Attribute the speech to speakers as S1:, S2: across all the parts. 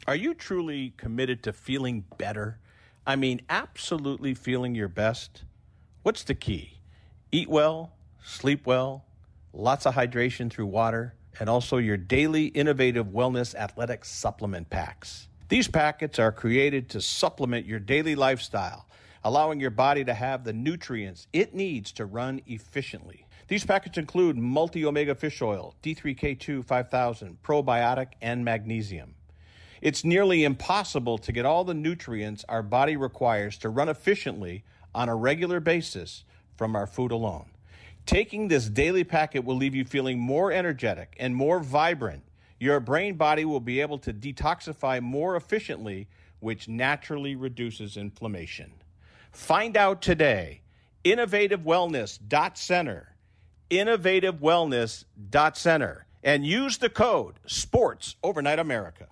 S1: Are you truly committed to feeling better? I mean, absolutely feeling your best? What's the key? Eat well, sleep well, lots of hydration through water, and also your daily innovative wellness athletic supplement packs. These packets are created to supplement your daily lifestyle, allowing your body to have the nutrients it needs to run efficiently. These packets include multi-omega fish oil, D3K2 5000, probiotic, and magnesium. It's nearly impossible to get all the nutrients our body requires to run efficiently on a regular basis from our food alone. Taking this daily packet will leave you feeling more energetic and more vibrant. Your brain body will be able to detoxify more efficiently, which naturally reduces inflammation. Find out today. InnovativeWellness.Center. InnovativeWellness.Center. And use the code SPORTS Overnight America.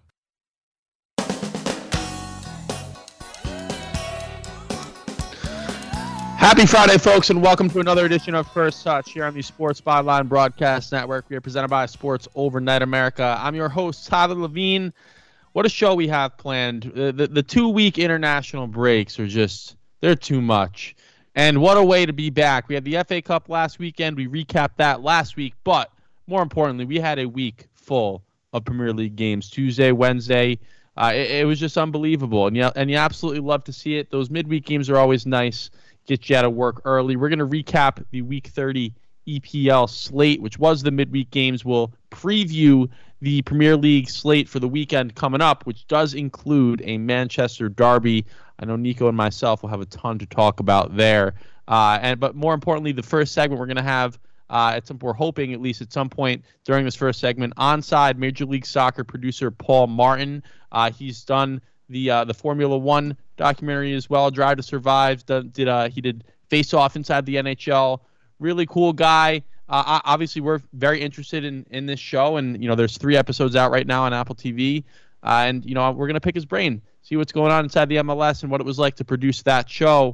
S2: Happy Friday, folks, and welcome to another edition of First Touch here on the Sports Byline Broadcast Network. We are presented by Sports Overnight America. I'm your host, Tyler Levine. What a show we have planned. The 2-week international breaks are just, they're too much. And what a way to be back. We had the FA Cup last weekend. We recapped that last week. But more importantly, we had a week full of Premier League games, Tuesday, Wednesday. It was just unbelievable. And you absolutely love to see it. Those midweek games are always nice. Get you out of work early. We're going to recap the Week 30 EPL slate, which was the midweek games. We'll preview the Premier League slate for the weekend coming up, which does include a Manchester derby. I know Nico and myself will have a ton to talk about there. But more importantly, the first segment we're going to have, we're hoping at least at some point during this first segment, onside Major League Soccer producer Paul Martin. He's done the Formula One documentary as well, Drive to Survive. He did Face Off inside the NHL. Really cool guy. Obviously, we're very interested in this show, and there's 3 episodes out right now on Apple TV. And we're gonna pick his brain, see what's going on inside the MLS and what it was like to produce that show.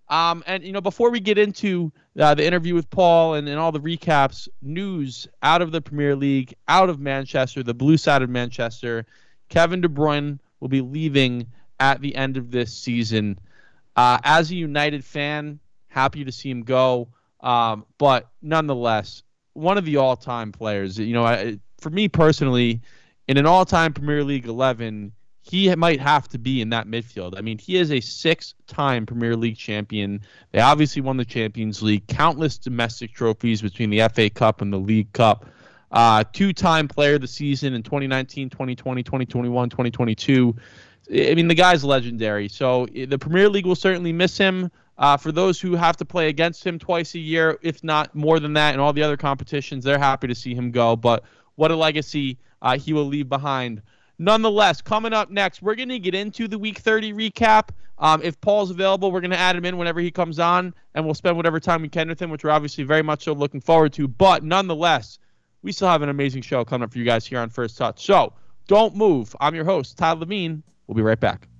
S2: And before we get into the interview with Paul and all the recaps, news out of the Premier League, out of Manchester, the blue side of Manchester, Kevin De Bruyne will be leaving at the end of this season. As a United fan, happy to see him go. But nonetheless, one of the all-time players. For me personally, in an all-time Premier League 11, he might have to be in that midfield. I mean, he is a 6-time Premier League champion. They obviously won the Champions League, countless domestic trophies between the FA Cup and the League Cup. 2-time player of the season in 2019, 2020, 2021, 2022. I mean, the guy's legendary. So the Premier League will certainly miss him. For those who have to play against him twice a year, if not more than that, in all the other competitions, they're happy to see him go. But what a legacy he will leave behind. Nonetheless, coming up next, we're going to get into the Week 30 recap. If Paul's available, we're going to add him in whenever he comes on, and we'll spend whatever time we can with him, which we're obviously very much so looking forward to. But nonetheless, we still have an amazing show coming up for you guys here on First Touch. So don't move. I'm your host, Tyler Levine. We'll be right back.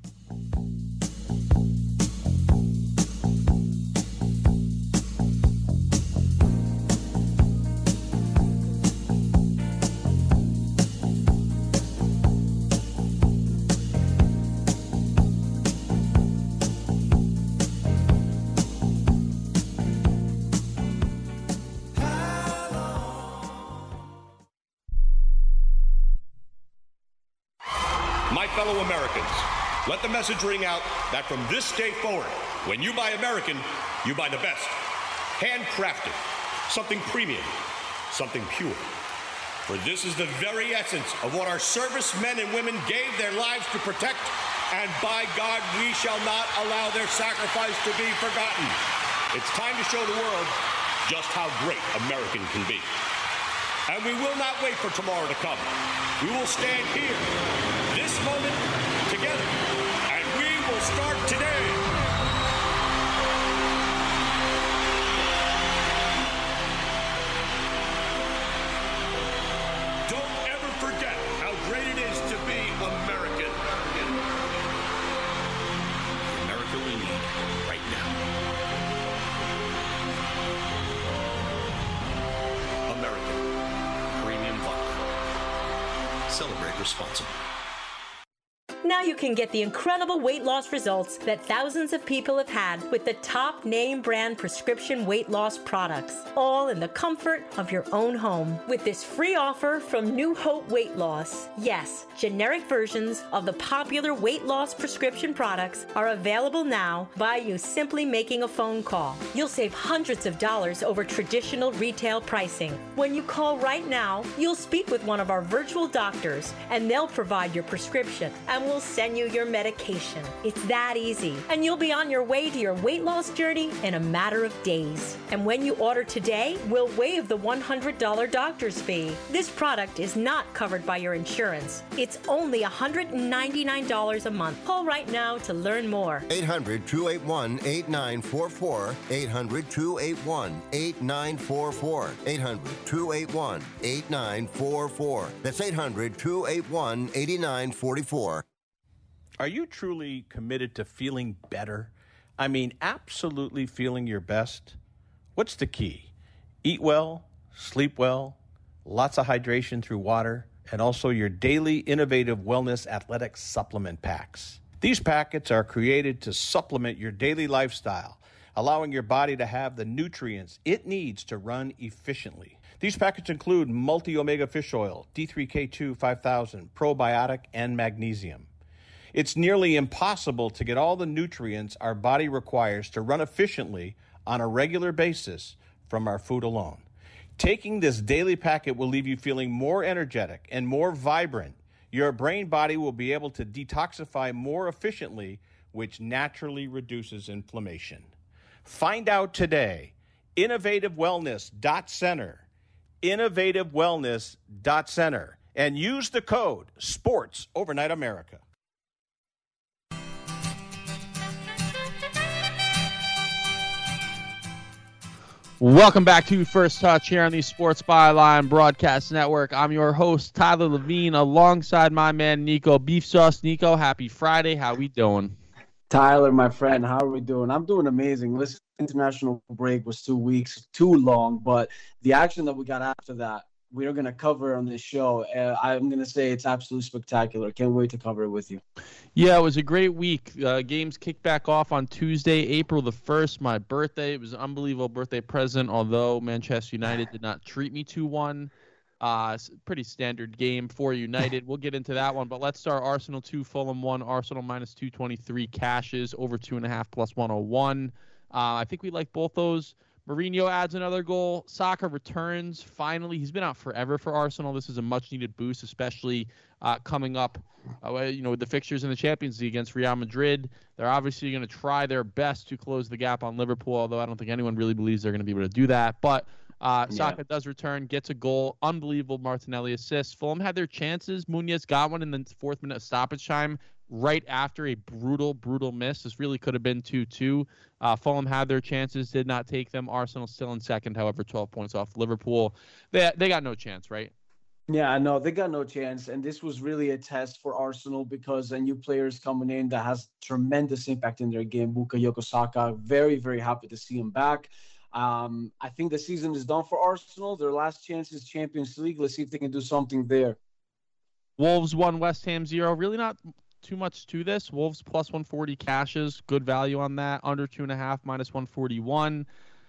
S3: Fellow Americans, let the message ring out that from this day forward, when you buy American, you buy the best. Handcrafted, something premium, something pure. For this is the very essence of what our servicemen and women gave their lives to protect, and by God, we shall not allow their sacrifice to be forgotten. It's time to show the world just how great American can be. And we will not wait for tomorrow to come. We will stand here, this moment, together, and we will start today. Don't ever forget how great it is to be American. America we need right now. American Premium Vodka. Celebrate responsibly.
S4: Now you can get the incredible weight loss results that thousands of people have had with the top name brand prescription weight loss products, all in the comfort of your own home. With this free offer from New Hope Weight Loss. Yes, generic versions of the popular weight loss prescription products are available now by you simply making a phone call. You'll save hundreds of dollars over traditional retail pricing. When you call right now, you'll speak with one of our virtual doctors and they'll provide your prescription and we'll send you your medication. It's that easy. And you'll be on your way to your weight loss journey in a matter of days. And when you order today, we'll waive the $100 doctor's fee. This product is not covered by your insurance. It's only $199 a month. Call right now to learn more.
S5: 800-281-8944. 800-281-8944. 800-281-8944. That's 800-281-8944.
S1: Are you truly committed to feeling better? I mean, absolutely feeling your best? What's the key? Eat well, sleep well, lots of hydration through water, and also your daily innovative wellness athletic supplement packs. These packets are created to supplement your daily lifestyle, allowing your body to have the nutrients it needs to run efficiently. These packets include multi-omega fish oil, D3K2 5000, probiotic, and magnesium. It's nearly impossible to get all the nutrients our body requires to run efficiently on a regular basis from our food alone. Taking this daily packet will leave you feeling more energetic and more vibrant. Your brain body will be able to detoxify more efficiently, which naturally reduces inflammation. Find out today. InnovativeWellness.Center. InnovativeWellness.Center. And use the code SPORTS Overnight America.
S2: Welcome back to First Touch here on the Sports Byline Broadcast Network. I'm your host, Tyler Levine, alongside my man, Nico Beef Sauce. Nico, happy Friday. How we doing?
S6: Tyler, my friend, how are we doing? I'm doing amazing. Listen, international break was 2 weeks, too long, but the action that we got after that, we are going to cover on this show. I'm going to say it's absolutely spectacular. Can't wait to cover it with you.
S2: Yeah, it was a great week. Games kicked back off on Tuesday, April the 1st, my birthday. It was an unbelievable birthday present, although Manchester United did not treat me to one. Pretty standard game for United. We'll get into that one, but let's start Arsenal 2, Fulham 1, Arsenal minus 223, cashes over 2.5 plus 101. I think we like both those. Mourinho adds another goal. Saka returns. Finally, he's been out forever for Arsenal. This is a much-needed boost, especially coming up, with the fixtures in the Champions League against Real Madrid. They're obviously going to try their best to close the gap on Liverpool, although I don't think anyone really believes they're going to be able to do that. But Saka does return, gets a goal. Unbelievable Martinelli assist. Fulham had their chances. Muñoz got one in the 4th minute of stoppage time right after a brutal miss. This really could have been 2-2. Fulham had their chances, did not take them. Arsenal still in second, however, 12 points off Liverpool. They got no chance, right?
S6: Yeah, no, they got no chance. And this was really a test for Arsenal because a new player is coming in that has tremendous impact in their game. Bukayo Saka, very, very happy to see him back. I think the season is done for Arsenal. Their last chance is Champions League. Let's see if they can do something there.
S2: Wolves 1, West Ham 0. Really not too much to this. Wolves plus 140 cashes. Good value on that. Under 2.5 minus 141.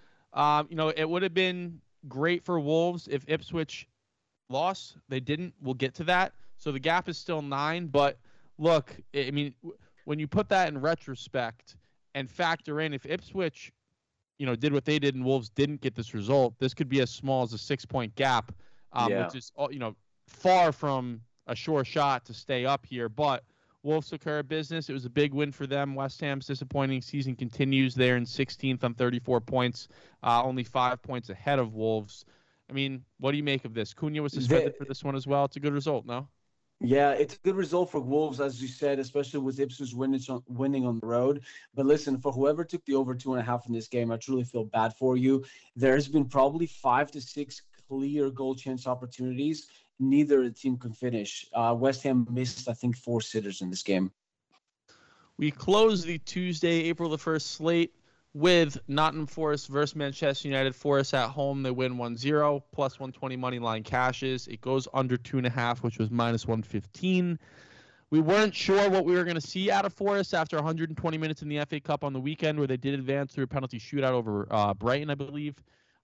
S2: It would have been great for Wolves if Ipswich lost. They didn't. We'll get to that. So the gap is still 9. But look, I mean, when you put that in retrospect and factor in if Ipswich, did what they did and Wolves didn't get this result, this could be as small as a 6-point gap, which is, far from a sure shot to stay up here. But Wolves took care of business. It was a big win for them. West Ham's disappointing season continues. They're in 16th on 34 points, only 5 points ahead of Wolves. I mean, what do you make of this? Cunha was suspended for this one as well. It's a good result, no?
S6: Yeah, it's a good result for Wolves, as you said, especially with Ipswich winning on the road. But listen, for whoever took the over 2.5 in this game, I truly feel bad for you. There's been probably 5 to 6 clear goal chance opportunities. Neither team can finish. West Ham missed, I think, 4 sitters in this game.
S2: We close the Tuesday, April the 1st slate with Nottingham Forest versus Manchester United. Forest at home, they win 1-0, plus 120 money line cashes. It goes under 2.5, which was minus 115. We weren't sure what we were going to see out of Forest after 120 minutes in the FA Cup on the weekend, where they did advance through a penalty shootout over Brighton, I believe.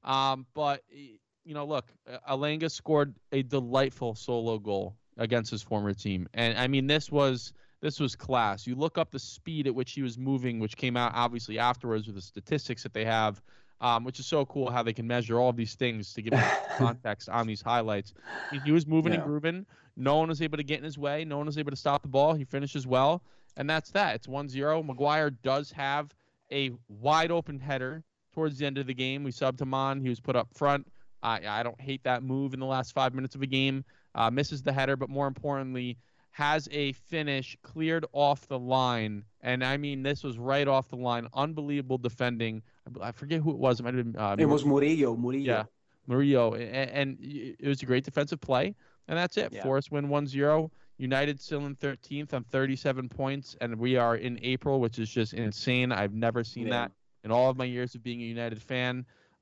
S2: But look, Alanga scored a delightful solo goal against his former team, and I mean this was class. You look up the speed at which he was moving, which came out obviously afterwards with the statistics that they have, which is so cool how they can measure all of these things to give context on these highlights. I mean, he was moving and grooving. No one was able to get in his way. No one was able to stop the ball. He finishes well, and that's that. It's 1-0. Maguire does have a wide open header towards the end of the game. We subbed him on. He was put up front. I don't hate that move in the last 5 minutes of a game. Misses the header, but more importantly, has a finish cleared off the line. And I mean, this was right off the line. Unbelievable defending. I forget who it was. It might have been.
S6: It was Murillo.
S2: Yeah, Murillo. And it was a great defensive play. And that's it. Yeah. Forest win 1-0. United still in 13th on 37 points. And we are in April, which is just insane. I've never seen that in all of my years of being a United fan.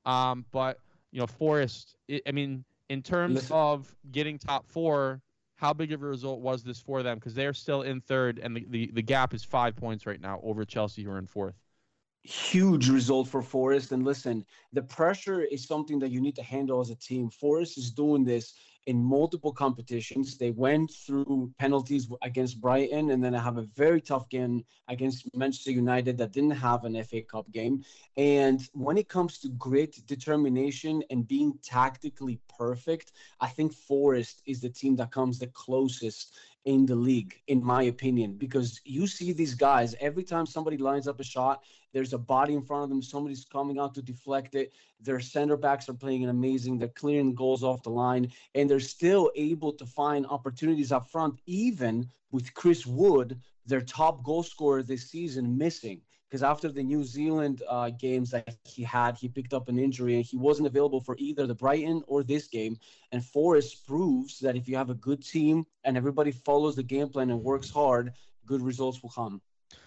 S2: But, Forest, in terms of getting top 4, how big of a result was this for them? Because they're still in 3rd, and the gap is 5 points right now over Chelsea, who are in 4th.
S6: Huge result for Forest. And listen, the pressure is something that you need to handle as a team. Forest is doing this in multiple competitions. They went through penalties against Brighton, and then I have a very tough game against Manchester United that didn't have an FA Cup game. And when it comes to grit, determination, and being tactically perfect, I think Forest is the team that comes the closest in the league, in my opinion, because you see these guys, every time somebody lines up a shot, there's a body in front of them, somebody's coming out to deflect it. Their center backs are playing amazing. They're clearing goals off the line, and they're still able to find opportunities up front, even with Chris Wood, their top goal scorer this season, missing. Because after the New Zealand games that he picked up an injury, and he wasn't available for either the Brighton or this game. And Forest proves that if you have a good team and everybody follows the game plan and works hard, good results will come.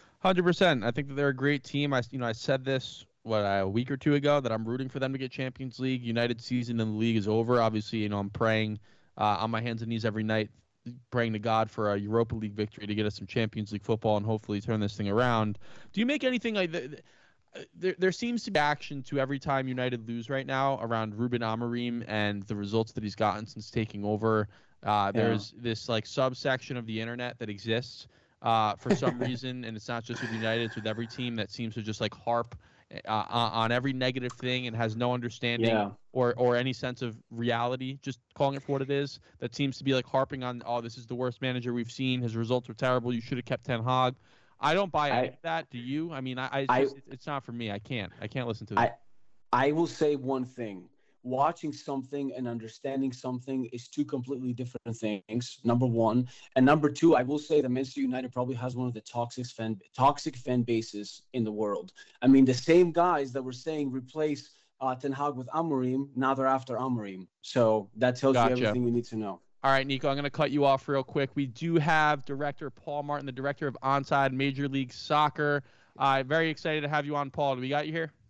S2: 100%. I think that they're a great team. I said this a week or two ago that I'm rooting for them to get Champions League. United season in the league is over. Obviously, I'm praying on my hands and knees every night, praying to God for a Europa League victory to get us some Champions League football and hopefully turn this thing around. Do you make anything like that? There seems to be action to every time United lose right now around Ruben Amorim and the results that he's gotten since taking over. There's this subsection of the internet that exists for some reason, and it's not just with United, it's with every team that seems to just harp on every negative thing and has no understanding or any sense of reality, just calling it for what it is. That seems to be harping on, this is the worst manager we've seen. His results were terrible. You should have kept Ten Hag. I don't buy any of that. Do you? I mean, it's not for me. I can't listen to that.
S6: I will say one thing. Watching something and understanding something is two completely different things, number one. And number two, I will say that Manchester United probably has one of the toxic fan bases in the world. I mean, the same guys that were saying replace Ten Hag with Amorim, now they're after Amorim. So that tells you everything you need to know.
S2: All right, Nico, I'm going to cut you off real quick. We do have Director Paul Martin, the Director of Onside Major League Soccer. Very excited to have you on, Paul. Do we got you here?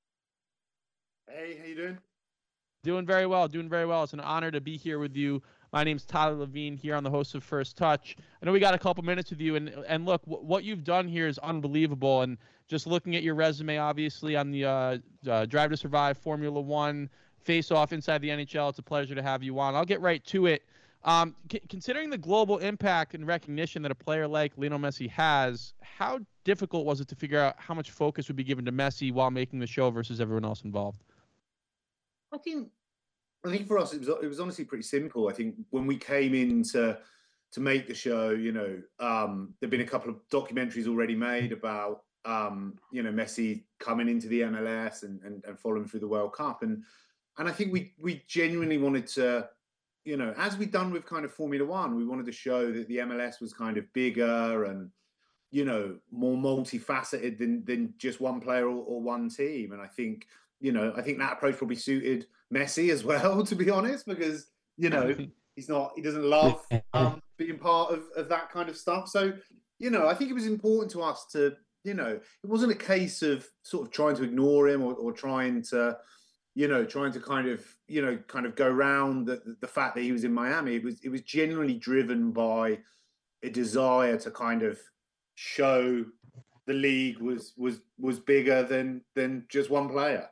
S7: Hey, how you doing?
S2: Doing very well. It's an honor to be here with you. My name's Tyler Levine here on the host of First Touch. I know we got a couple minutes with you, and look, what you've done here is unbelievable. And just looking at your resume, obviously, on the Drive to Survive, Formula One, Face Off inside the NHL, it's a pleasure to have you on. I'll get right to it. Considering the global impact and recognition that a player like Lionel Messi has, how difficult was it to figure out how much focus would be given to Messi while making the show versus everyone else involved?
S7: I think for us it was honestly pretty simple. I think when we came in to make the show, there'd been a couple of documentaries already made about Messi coming into the MLS and following through the World Cup, and I think we genuinely wanted to, as we'd done with kind of Formula One, we wanted to show that the MLS was kind of bigger and more multifaceted than just one player or one team, and I think that approach probably suited Messi as well, to be honest, because, he doesn't love being part of that kind of stuff. So, I think it was important to us to, it wasn't a case of sort of trying to ignore him or trying to kind of go around the fact that he was in Miami. It was genuinely driven by, a desire to kind of show the league was bigger than just one player.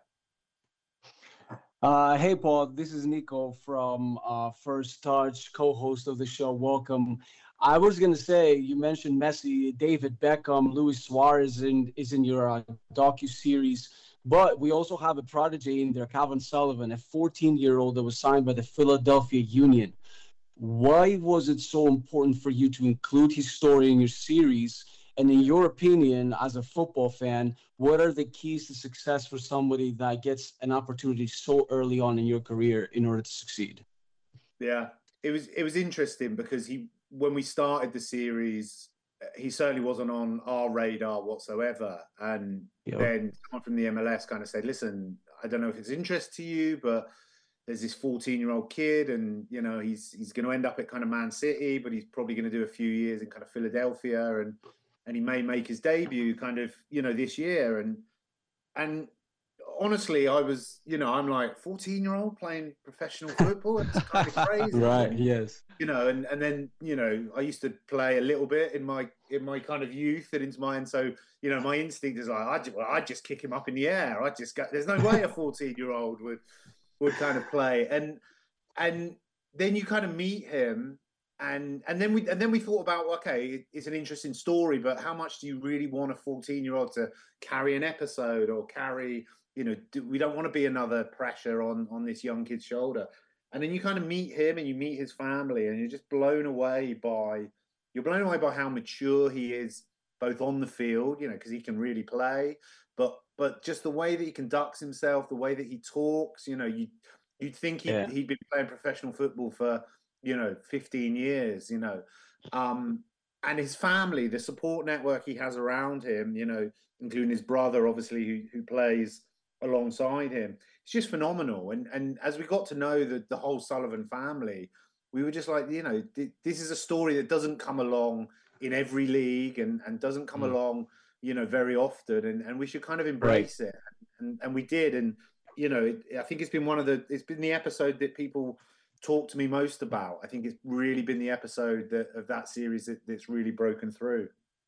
S6: Hey, Paul, this is Nico from First Touch, co-host of the show. Welcome. I was going to say, you mentioned Messi, David Beckham, Luis Suarez is in your docu-series, but we also have a prodigy in there, Calvin Sullivan, a 14-year-old that was signed by the Philadelphia Union. Why was it so important for you to include his story in your series? And in your opinion, as a football fan, what are the keys to success for somebody that gets an opportunity so early on in your career in order to succeed?
S7: Yeah, it was interesting because when we started the series, he certainly wasn't on our radar whatsoever. And then someone from the MLS kind of said, listen, I don't know if it's interest to you, but there's this 14-year-old kid and, you know, he's going to end up at kind of Man City, but he's probably going to do a few years in kind of Philadelphia and he may make his debut kind of, you know, this year. And honestly, I was, you know, I'm like 14-year-old playing professional football. It's kind of crazy.
S6: Right. Yes.
S7: You know, and then, you know, I used to play a little bit in my kind of youth and into mine. So, you know, my instinct is like, I'd just kick him up in the air. There's no way a 14-year-old would kind of play. And then you kind of meet him. And then we thought about, okay, it's an interesting story, but how much do you really want a 14-year-old to carry an episode or carry, you know, we don't want to be another pressure on this young kid's shoulder. And then you kind of meet him and you meet his family and you're just blown away by how mature he is, both on the field, you know, because he can really play, but just the way that he conducts himself, the way that he talks, you know, you'd think he'd been playing professional football for, you know, 15 years, you know, and his family, the support network he has around him, you know, including his brother, obviously, who plays alongside him. It's just phenomenal. And as we got to know the whole Sullivan family, we were just like, you know, this is a story that doesn't come along in every league and doesn't come along, you know, very often. And we should kind of embrace it. And we did. And, you know, I think it's been the episode that people talk to me most about. I think it's really been the episode of that series that's really broken through.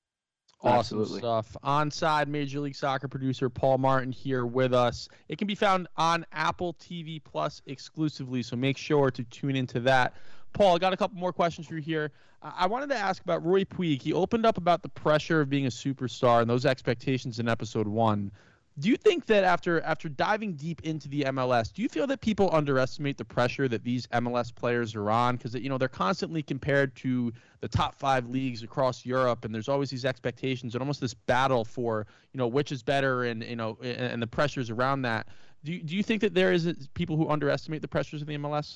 S2: Awesome stuff. Onside Major League Soccer producer Paul Martin here with us. It can be found on Apple TV Plus exclusively, so make sure to tune into that. Paul, I got a couple more questions for you here. I wanted to ask about Roy Puig. He opened up about the pressure of being a superstar and those expectations in episode 1. Do you think that after diving deep into the MLS, do you feel that people underestimate the pressure that these MLS players are on? Because, you know, they're constantly compared to the top 5 leagues across Europe, and there's always these expectations and almost this battle for, you know, which is better and, you know, and the pressures around that. Do you think that there is people who underestimate the pressures of the MLS?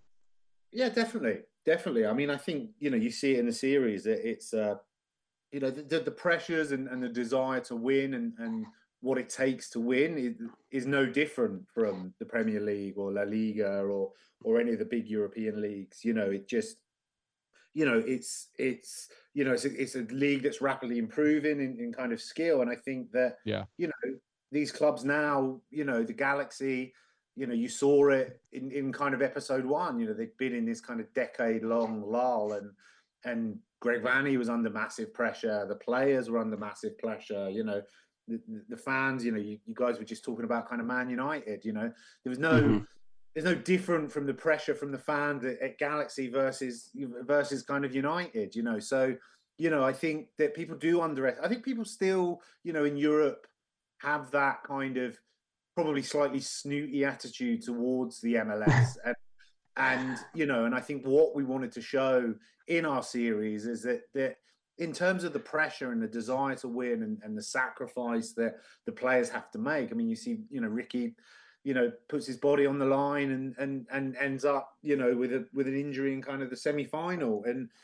S7: Yeah, definitely. I mean, I think, you know, you see it in the series. It's, you know, the pressures and the desire to win and what it takes to win is no different from the Premier League or La Liga or any of the big European leagues. You know, it just, you know, it's you know, it's a league that's rapidly improving in kind of skill. And I think that, you know, these clubs now, you know, the Galaxy, you know, you saw it in kind of episode 1, you know, they've been in this kind of decade-long lull and Greg Vanney was under massive pressure. The players were under massive pressure, you know. The fans, you know, you guys were just talking about kind of Man United, you know, there was there's no different from the pressure from the fans at Galaxy versus kind of United, you know. So, you know, I think that people do underestimate. I think people still, you know, in Europe have that kind of probably slightly snooty attitude towards the MLS. and you know, and I think what we wanted to show in our series is that in terms of the pressure and the desire to win and the sacrifice that the players have to make. I mean, you see, you know, Ricky, you know, puts his body on the line and ends up, you know, with an injury in kind of the semi-final.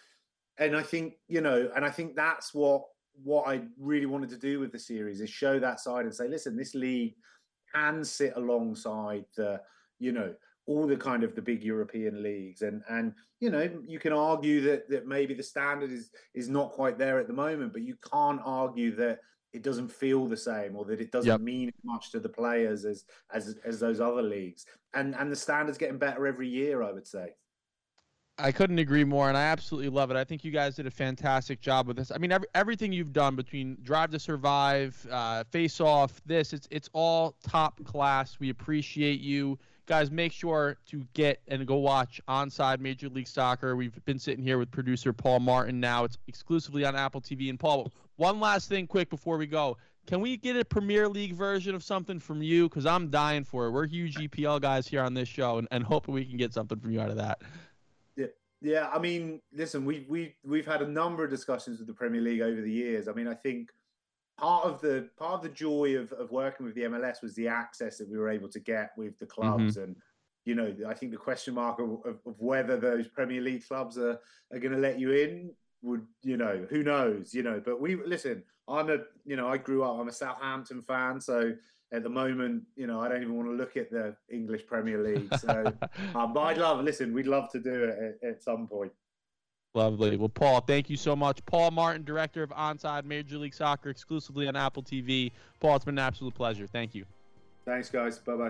S7: And I think, you know, and I think that's what I really wanted to do with the series is show that side and say, listen, this league can sit alongside the, you know, all the kind of the big European leagues. And you know, you can argue that maybe the standard is not quite there at the moment, but you can't argue that it doesn't feel the same or that it doesn't mean as much to the players as those other leagues. And the standard's getting better every year, I would say.
S2: I couldn't agree more, and I absolutely love it. I think you guys did a fantastic job with this. I mean, everything you've done between Drive to Survive, Face Off, it's all top class. We appreciate you. Guys, make sure to get and go watch Onside Major League Soccer. We've been sitting here with producer Paul Martin now. It's exclusively on Apple TV. And, Paul, one last thing quick before we go. Can we get a Premier League version of something from you? Because I'm dying for it. We're huge EPL guys here on this show, and hoping we can get something from you out of that.
S7: Yeah, I mean, listen, we've had a number of discussions with the Premier League over the years. I mean, I think part of the joy of working with the MLS was the access that we were able to get with the clubs, and I think the question mark of whether those Premier League clubs are going to let you in would, who knows, But I grew up. I'm a Southampton fan, so at the moment, I don't even want to look at the English Premier League. So, but we'd love to do it at some point.
S2: Lovely. Well, Paul, thank you so much. Paul Martin, director of Onside Major League Soccer, exclusively on Apple TV. Paul, it's been an absolute pleasure. Thank you.
S7: Thanks, guys. Bye-bye.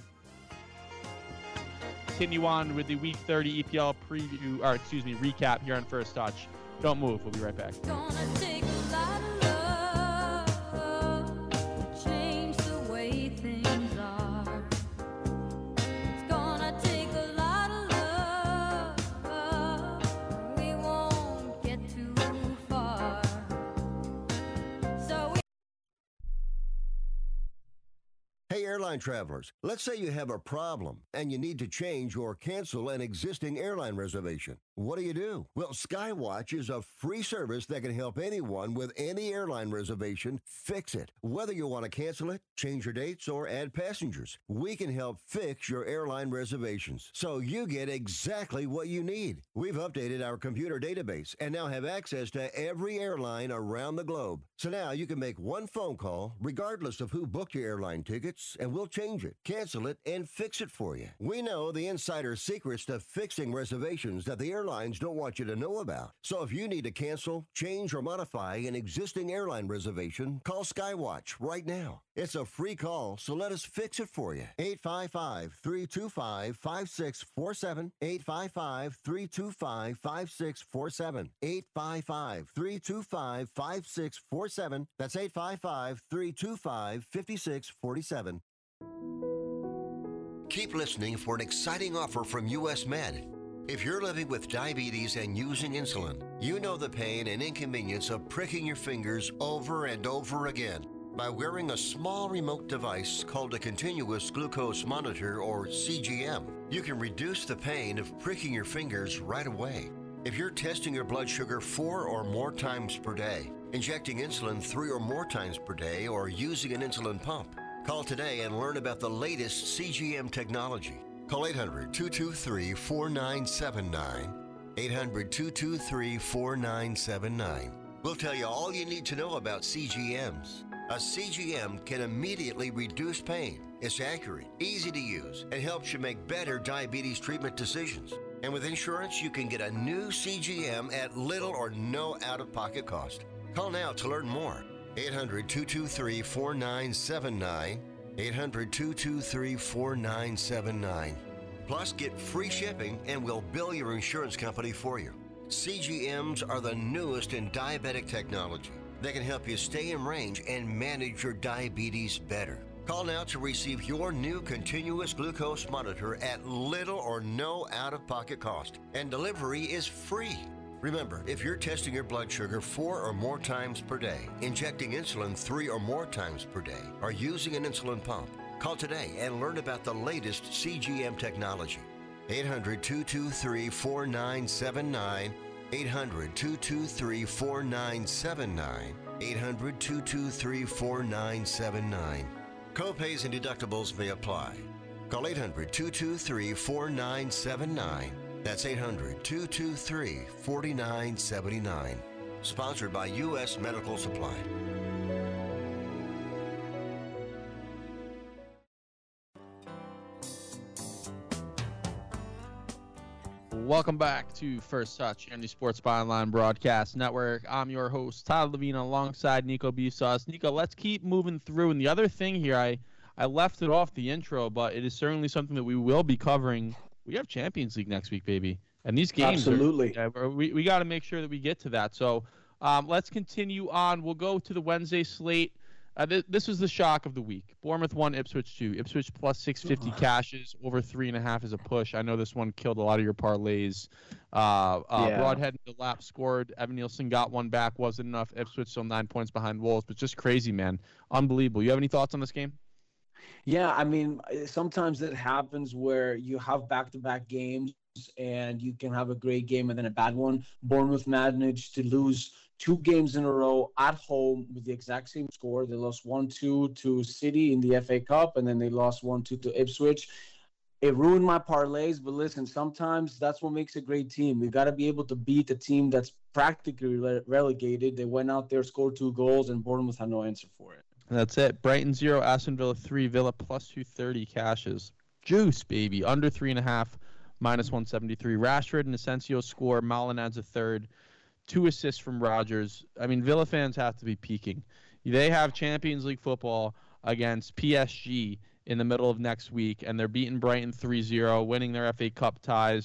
S2: Continue on with the Week 30 EPL recap here on First Touch. Don't move. We'll be right back.
S8: Gonna take a lot of love to change the way things are. It's gonna take a lot of love. We won't get too far.
S5: Hey, airline travelers, let's say you have a problem and you need to change or cancel an existing airline reservation. What do? Well, Skywatch is a free service that can help anyone with any airline reservation fix it. Whether you want to cancel it, change your dates, or add passengers, we can help fix your airline reservations so you get exactly what you need. We've updated our computer database and now have access to every airline around the globe. So now you can make one phone call regardless of who booked your airline tickets, and we'll change it, cancel it, and fix it for you. We know the insider secrets to fixing reservations that the airlines don't want you to know about. So if you need to cancel, change, or modify an existing airline reservation, call Skywatch right now. It's a free call, so let us fix it for you. 855-325-5647. 855-325-5647. 855-325-5647. That's 855-325-5647. Keep listening for an exciting offer from US Med. If you're living with diabetes and using insulin, you know the pain and inconvenience of pricking your fingers over and over again. By wearing a small remote device called a continuous glucose monitor, or CGM, you can reduce the pain of pricking your fingers right away. If you're testing your blood sugar 4 or more times per day, injecting insulin 3 or more times per day, or using an insulin pump, call today and learn about the latest CGM technology. Call 800-223-4979. 800-223-4979. We'll tell you all you need to know about CGMs. A CGM can immediately reduce pain. It's accurate, easy to use, and helps you make better diabetes treatment decisions. And with insurance, you can get a new CGM at little or no out-of-pocket cost. Call now to learn more. 800-223-4979. 800-223-4979. Plus, get free shipping and we'll bill your insurance company for you. CGMs are the newest in diabetic technology. They can help you stay in range and manage your diabetes better. Call now to receive your new continuous glucose monitor at little or no out-of-pocket cost. And delivery is free. Remember, if you're testing your blood sugar 4 or more times per day, injecting insulin 3 or more times per day, or using an insulin pump, call today and learn about the latest CGM technology. 800-223-4979. 800-223-4979. 800-223-4979. Copays and deductibles may apply. Call 800-223-4979. That's 800-223-4979. Sponsored by U.S. Medical Supply.
S2: Welcome back to First Touch here on the Sports Byline Broadcast Network. I'm your host, Tyler Levine, alongside Nico Busas. Nico, let's keep moving through. And the other thing here, I left it off the intro, but it is certainly something that we will be covering. We have Champions League next week, baby. And these games,
S6: Absolutely.
S2: we got to make sure that we get to that. So let's continue on. We'll go to the Wednesday slate. This was the shock of the week. Bournemouth 1, Ipswich 2. Ipswich plus 650 cashes, over 3.5 is a push. I know this one killed a lot of your parlays. Broadhead into lap scored. Evan Nielsen got one back. Wasn't enough. Ipswich still 9 points behind Wolves, but just crazy, man. Unbelievable. You have any thoughts on this game?
S6: Yeah, I mean, sometimes it happens where you have back-to-back games and you can have a great game and then a bad one. Bournemouth managed to lose 2 games in a row at home with the exact same score. They lost 1-2 to City in the FA Cup, and then they lost 1-2 to Ipswich. It ruined my parlays, but listen, sometimes that's what makes a great team. We got to be able to beat a team that's practically relegated. They went out there, scored 2 goals, and Bournemouth had no answer for it.
S2: That's it. Brighton 0, Aston Villa 3, Villa plus 230 cashes. Juice, baby. Under 3.5, minus 173. Rashford and Asensio score. Malin adds a third. 2 assists from Rodgers. I mean, Villa fans have to be peaking. They have Champions League football against PSG in the middle of next week, and they're beating Brighton 3-0, winning their FA Cup ties.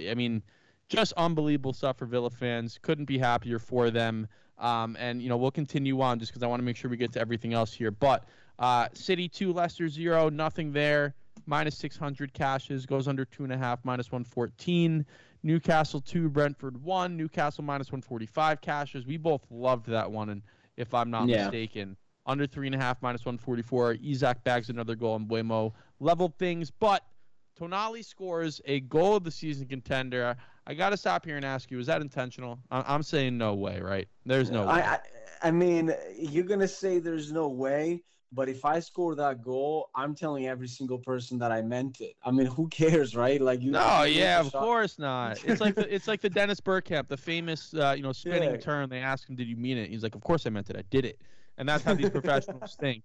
S2: Just unbelievable stuff for Villa fans. Couldn't be happier for them. And we'll continue on just because I want to make sure we get to everything else here. But City 2, Leicester 0, nothing there. Minus 600 cashes, goes under 2.5, minus 114. Newcastle 2, Brentford 1. Newcastle minus 145 cashes. We both loved that one, and if I'm not mistaken. Under 3.5, minus 144. Isak bags another goal, and Buemo leveled things. But Tonali scores a goal of the season contender. I got to stop here and ask you, is that intentional? I'm saying no way, right? There's no way.
S6: I mean, you're going to say there's no way, but if I score that goal, I'm telling every single person that I meant it. I mean, who cares, right? Like
S2: of course not. It's like the Dennis Bergkamp, the famous spinning turn. They asked him, "Did you mean it?" He's like, "Of course I meant it. I did it." And that's how these professionals think.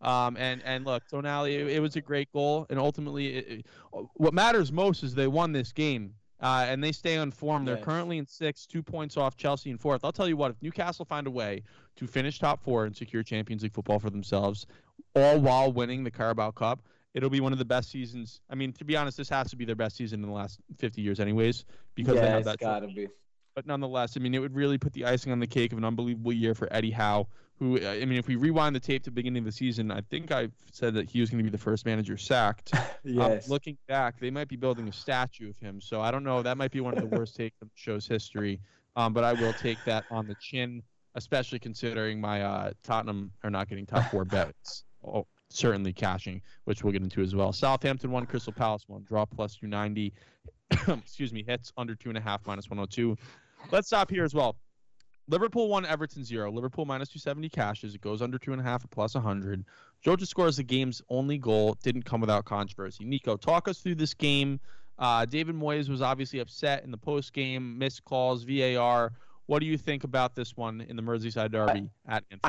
S2: And look, Tonali, it was a great goal, and ultimately, what matters most is they won this game. And they stay on form. They're currently in 6th, 2 points off Chelsea in 4th. I'll tell you what, if Newcastle find a way to finish top 4 and secure Champions League football for themselves, all while winning the Carabao Cup, it'll be one of the best seasons. I mean, to be honest, this has to be their best season in the last 50 years anyways, because they have that.
S6: It's got to be.
S2: But nonetheless, I mean, it would really put the icing on the cake of an unbelievable year for Eddie Howe, who, I mean, if we rewind the tape to the beginning of the season, I think I said that he was going to be the first manager sacked.
S6: Yes.
S2: Looking back, they might be building a statue of him. So I don't know. That might be one of the worst takes of the show's history. But I will take that on the chin, especially considering my Tottenham are not getting top 4 bets. Oh, certainly cashing, which we'll get into as well. Southampton 1, Crystal Palace 1, draw plus 290. Excuse me, hits under 2.5, minus 102. Let's stop here as well. Liverpool 1, Everton 0. Liverpool minus 270 cashes. It goes under 2.5 at plus 100. Jota scores the game's only goal. Didn't come without controversy. Nico, talk us through this game. David Moyes was obviously upset in the post-game, missed calls, VAR. What do you think about this one in the Merseyside derby at Anfield?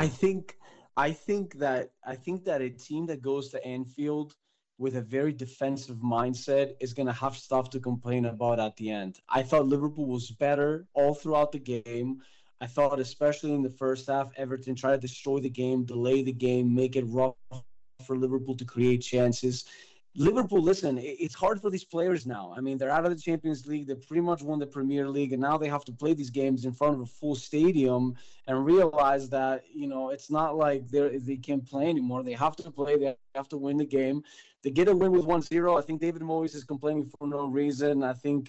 S6: I think that a team that goes to Anfield with a very defensive mindset is going to have stuff to complain about at the end. I thought Liverpool was better all throughout the game. I thought, especially in the first half, Everton tried to destroy the game, delay the game, make it rough for Liverpool to create chances. Liverpool, listen, it's hard for these players now. I mean, they're out of the Champions League. They pretty much won the Premier League, and now they have to play these games in front of a full stadium and realize that, it's not like they can't play anymore. They have to play. They have to win the game. They get a win with 1-0. I think David Moyes is complaining for no reason.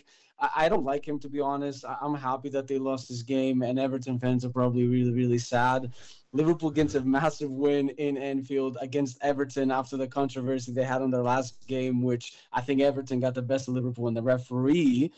S6: I don't like him, to be honest. I'm happy that they lost this game, and Everton fans are probably really, really sad. Liverpool gets a massive win in Anfield against Everton after the controversy they had on their last game, which I think Everton got the best of Liverpool, and the referee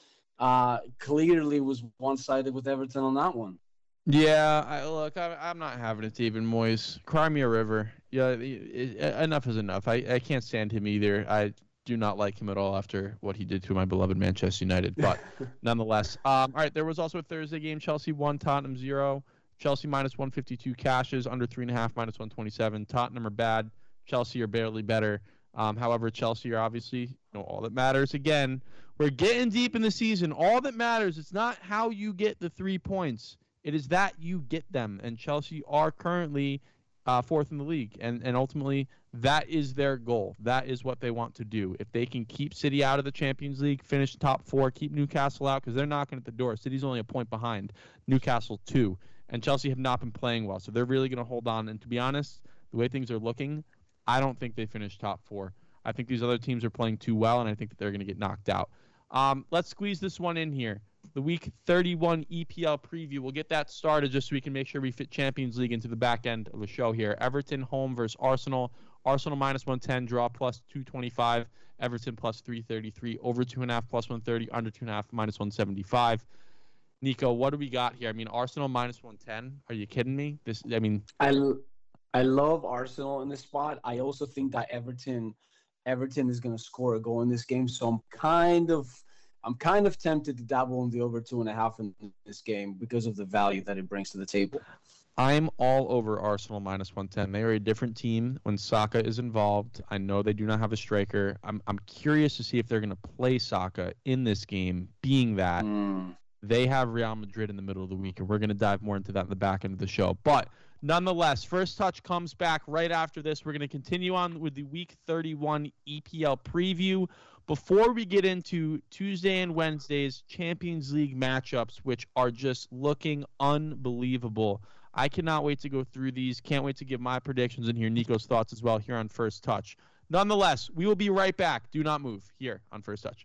S6: clearly was one-sided with Everton on that one.
S2: Yeah, I'm not having it, David Moyes. Cry me a river. Yeah, enough is enough. I can't stand him either. I do not like him at all after what he did to my beloved Manchester United. But nonetheless, all right, there was also a Thursday game. Chelsea 1, Tottenham 0. Chelsea minus 152 cashes, under 3.5, minus 127. Tottenham are bad. Chelsea are barely better. However, Chelsea are obviously all that matters. Again, we're getting deep in the season. All that matters, it's not how you get the 3 points. It is that you get them. And Chelsea are currently fourth in the league. And ultimately, that is their goal. That is what they want to do. If they can keep City out of the Champions League, finish top 4, keep Newcastle out, because they're knocking at the door. City's only a point behind, Newcastle 2. And Chelsea have not been playing well, so they're really going to hold on. And to be honest, the way things are looking, I don't think they finish top 4. I think these other teams are playing too well, and I think that they're going to get knocked out. Let's squeeze this one in here. The Week 31 EPL preview. We'll get that started just so we can make sure we fit Champions League into the back end of the show here. Everton home versus Arsenal. Arsenal minus 110, draw plus 225. Everton plus 333, over 2.5 plus 130, under 2.5 minus 175. Nico, what do we got here? I mean, Arsenal minus 110. Are you kidding me?
S6: I love Arsenal in this spot. I also think that Everton is going to score a goal in this game. So I'm kind of tempted to dabble in the over 2.5 in this game because of the value that it brings to the table.
S2: I'm all over Arsenal minus 110. They are a different team when Saka is involved. I know they do not have a striker. I'm curious to see if they're going to play Saka in this game, being that they have Real Madrid in the middle of the week, and we're going to dive more into that in the back end of the show. But nonetheless, First Touch comes back right after this. We're going to continue on with the Week 31 EPL preview. Before we get into Tuesday and Wednesday's Champions League matchups, which are just looking unbelievable, I cannot wait to go through these. Can't wait to give my predictions and hear Nico's thoughts as well here on First Touch. Nonetheless, we will be right back. Do not move here on First Touch.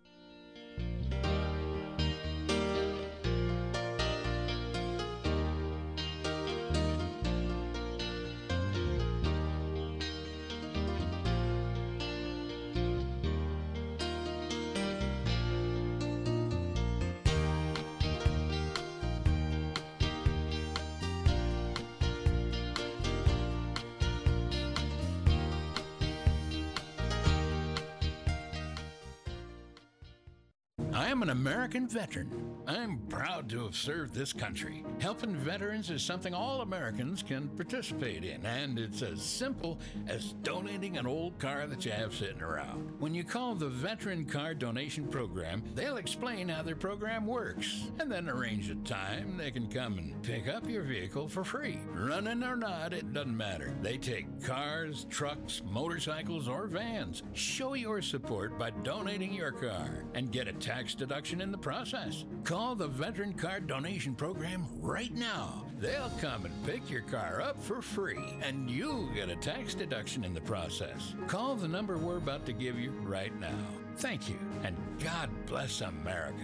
S9: I am an American veteran. I'm proud to have served this country. Helping veterans is something all Americans can participate in, and it's as simple as donating an old car that you have sitting around. When you call the Veteran Car Donation Program, they'll explain how their program works, and then arrange a time they can come and pick up your vehicle for free. Running or not, it doesn't matter. They take cars, trucks, motorcycles, or vans. Show your support by donating your car and get a tax deduction in the process. Call the Veteran Car Donation Program right now. They'll come and pick your car up for free, and you'll get a tax deduction in the process. Call the number we're about to give you right now. Thank you, and God bless America.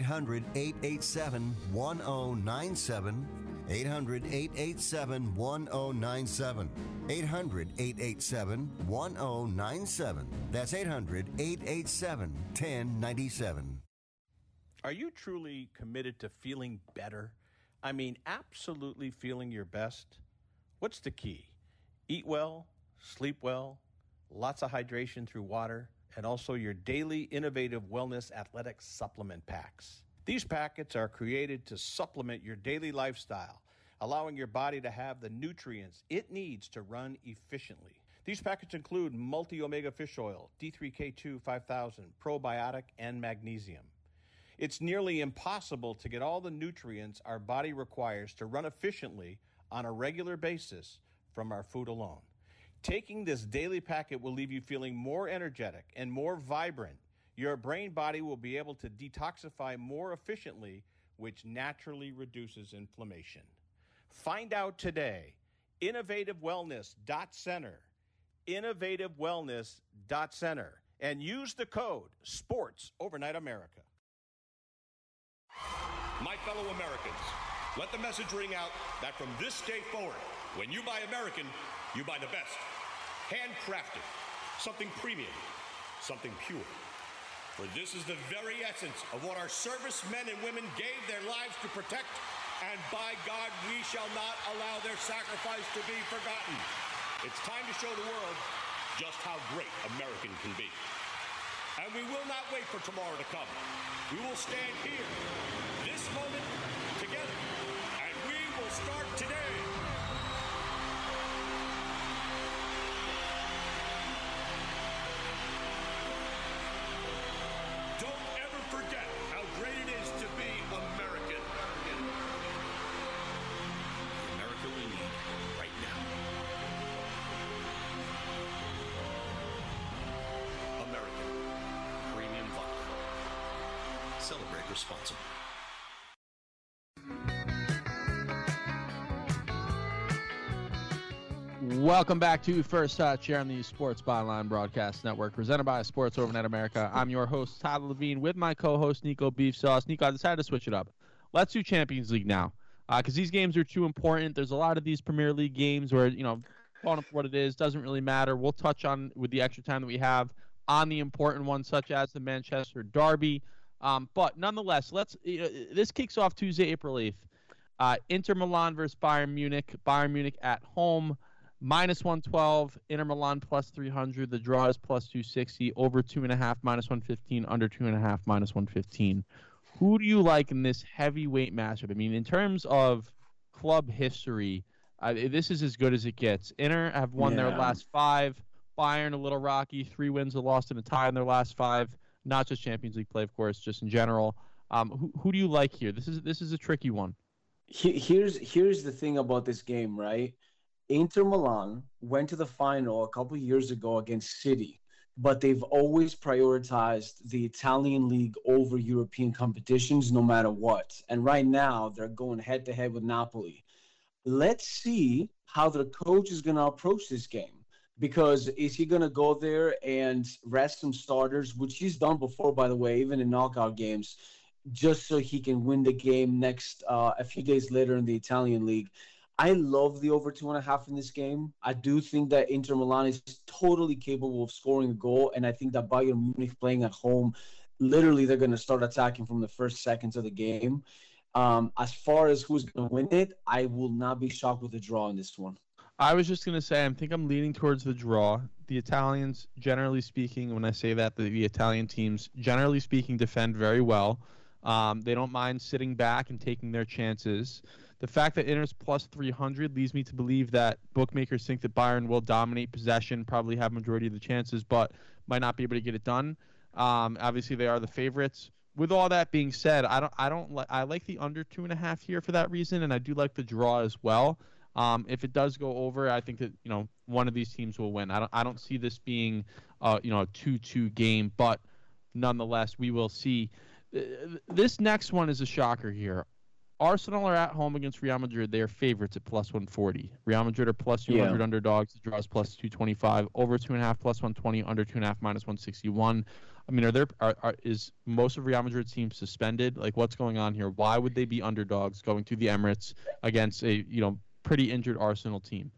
S5: 800-887-1097. 800-887-1097. 800-887-1097. That's 800-887-1097.
S1: Are you truly committed to feeling better? I mean, absolutely feeling your best? What's the key? Eat well, sleep well, lots of hydration through water, and also your daily innovative wellness athletic supplement packs. These packets are created to supplement your daily lifestyle, allowing your body to have the nutrients it needs to run efficiently. These packets include multi-omega fish oil, D3K2 5000, probiotic, and magnesium. It's nearly impossible to get all the nutrients our body requires to run efficiently on a regular basis from our food alone. Taking this daily packet will leave you feeling more energetic and more vibrant. Your brain body will be able to detoxify more efficiently, which naturally reduces inflammation. Find out today. InnovativeWellness.center. InnovativeWellness.center. And use the code SPORTS Overnight America.
S3: My fellow Americans, let the message ring out that from this day forward, when you buy American, you buy the best. Handcrafted, something premium, something pure. For this is the very essence of what our servicemen and women gave their lives to protect, and by God, we shall not allow their sacrifice to be forgotten. It's time to show the world just how great American can be. And we will not wait for tomorrow to come. We will stand here, this moment, together, and we will start today. Don't ever forget how great it is to be American. America we need right now. responsibly.
S2: Welcome back to First Touch here on the Sports Byline Broadcast Network, presented by Sports Overnet America. I'm your host, Tyler Levine, with my co-host, Nico Beef Sauce. Nico, I decided to switch it up. Let's do Champions League now, because these games are too important. There's a lot of these Premier League games where, calling it for what it is doesn't really matter. We'll touch on, with the extra time that we have, on the important ones, such as the Manchester Derby. But nonetheless, this kicks off Tuesday, April 8th. Inter Milan versus Bayern Munich. Bayern Munich at home. -112, Inter Milan +300. The draw is +260. Over 2.5, -115. Under 2.5, -115. Who do you like in this heavyweight matchup? I mean, in terms of club history, this is as good as it gets. Inter have won their last 5. Bayern a little rocky. 3 wins, a loss, and a tie in their last 5. Not just Champions League play, of course, just in general. Who do you like here? This is a tricky one.
S6: Here's the thing about this game, right? Inter Milan went to the final a couple years ago against City, but they've always prioritized the Italian league over European competitions no matter what. And right now, they're going head-to-head with Napoli. Let's see how the coach is going to approach this game, because is he going to go there and rest some starters, which he's done before, by the way, even in knockout games, just so he can win the game next a few days later in the Italian league. I love the over 2.5 in this game. I do think that Inter Milan is totally capable of scoring a goal, and I think that Bayern Munich playing at home, literally they're going to start attacking from the first seconds of the game. As far as who's going to win it, I will not be shocked with a draw in this one.
S2: I was just going to say, I think I'm leaning towards the draw. The Italians, generally speaking, when I say that, the Italian teams, generally speaking, defend very well. They don't mind sitting back and taking their chances. The fact that Inter's +300 leads me to believe that bookmakers think that Bayern will dominate possession, probably have majority of the chances, but might not be able to get it done. Obviously, they are the favorites. With all that being said, I like the under 2.5 here for that reason, and I do like the draw as well. If it does go over, I think that one of these teams will win. I don't see this being a 2-2 game, but nonetheless, we will see. This next one is a shocker here. Arsenal are at home against Real Madrid. They are favorites at +140. Real Madrid are +200 underdogs. The draw is +225. Over 2.5 +120. Under 2.5 -161. I mean, is most of Real Madrid's team suspended? Like, what's going on here? Why would they be underdogs going to the Emirates against a pretty injured Arsenal team?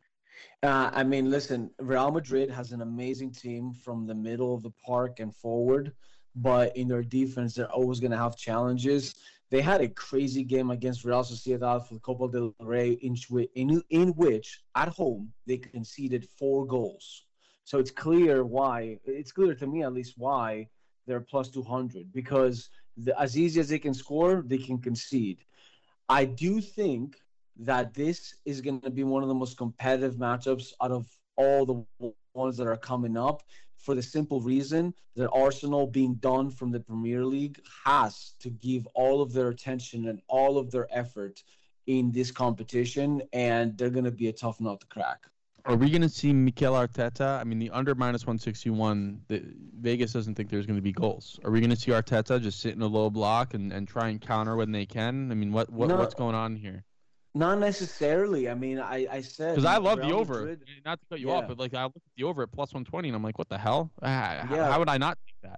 S6: I mean, listen, Real Madrid has an amazing team from the middle of the park and forward, but in their defense, they're always going to have challenges. They had a crazy game against Real Sociedad for the Copa del Rey, in which, at home, they conceded 4 goals. So it's clear to me at least, why they're +200, because as easy as they can score, they can concede. I do think that this is going to be one of the most competitive matchups out of all the ones that are coming up, for the simple reason that Arsenal, being done from the Premier League, has to give all of their attention and all of their effort in this competition, and they're going to be a tough nut to crack.
S2: Are we going to see Mikel Arteta? I mean, the under -161, Vegas doesn't think there's going to be goals. Are we going to see Arteta just sit in a low block and try and counter when they can? I mean, what's going on here?
S6: Not necessarily. I mean, I said,
S2: because I love the
S6: Real
S2: over.
S6: Madrid,
S2: not to cut you off, but like, I look at the over at +120, and I'm like, what the hell? How would I not think that?